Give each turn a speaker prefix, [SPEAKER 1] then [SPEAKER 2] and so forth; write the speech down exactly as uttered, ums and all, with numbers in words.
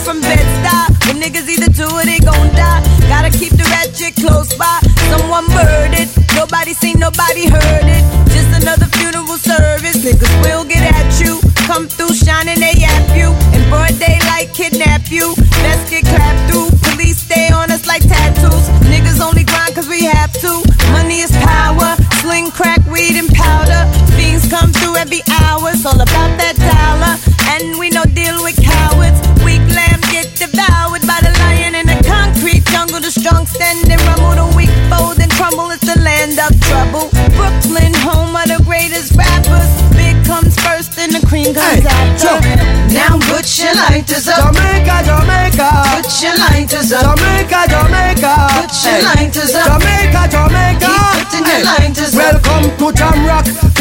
[SPEAKER 1] from Bed-Stuy. When niggas either do or they gon' die. Gotta keep the ratchet close by. Someone murdered, nobody seen, nobody heard it. Just another funeral service. Niggas will get at you. Come through shining, they yap you. In broad daylight, kidnap you. Let's get clapped through. Police stay on us like tattoos. Niggas only grind cause we have to. Money is power. Sling, crack, weed, and powder. Fiends come through every hour. It's all about that dollar. And we no deal with cowards. Weak lambs get devoured by the lion in the concrete jungle. The strong stand and rumble. The weak fold and crumble. It's the land of trouble. Brooklyn, home of the greatest rappers. Big comes first and the cream comes hey, after. Now put your lighters up.
[SPEAKER 2] Jamaica, Jamaica.
[SPEAKER 1] Put your lighters up.
[SPEAKER 2] Jamaica, Jamaica.
[SPEAKER 1] Put your lighters up.
[SPEAKER 2] Jamaica, Jamaica.
[SPEAKER 1] Keep putting your lighters up.
[SPEAKER 2] Welcome to Jamrock.